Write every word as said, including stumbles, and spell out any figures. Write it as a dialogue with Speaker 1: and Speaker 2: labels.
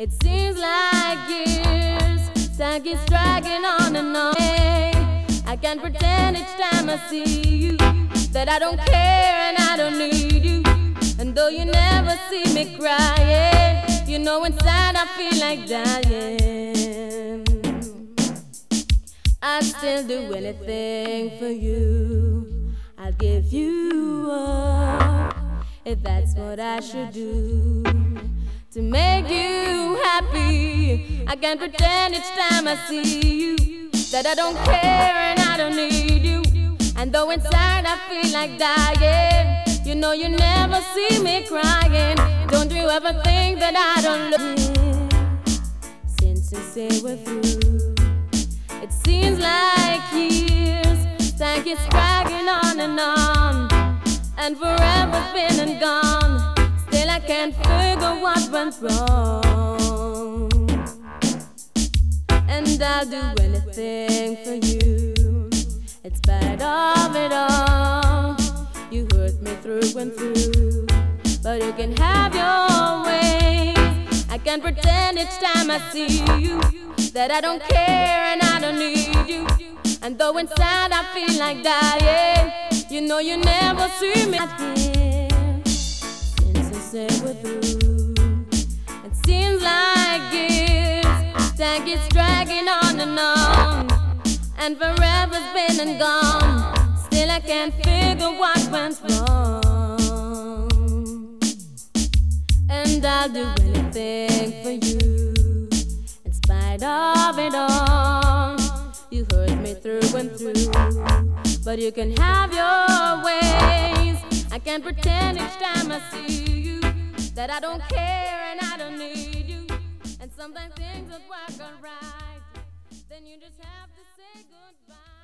Speaker 1: It seems like years, time keeps dragging on and on. I can't pretend each time I see you that I don't care and I don't need you. And though you never see me crying, you know inside I feel like dying. I'd still do anything for you. I'll give you up if that's what I should do to make you happy. I can't pretend each time I see you that I don't care and I don't need you. And though inside I feel like dying, you know you never see me crying. Don't you ever think that I don't love you? Since you say we're through, it seems like years, time keeps dragging on and on, and forever's been and gone. Still I can't figure what went wrong. And I'll do anything for you, in spite of it all. You hurt me through and through, but you can have your ways. I can't pretend each time I see you that I don't care and I don't need you. And though inside I feel like dying, you know you never see me here. Since you say we're through, it seems like years, time keeps dragging on and on, and forever's been and gone. Still I can't figure what went wrong. And I'll do anything for you, in spite of it all. You hurt me through and through, but you can have your ways. I can't pretend each time I see you that I don't care and I don't need you. And sometimes things don't work out right, then you just have to say goodbye.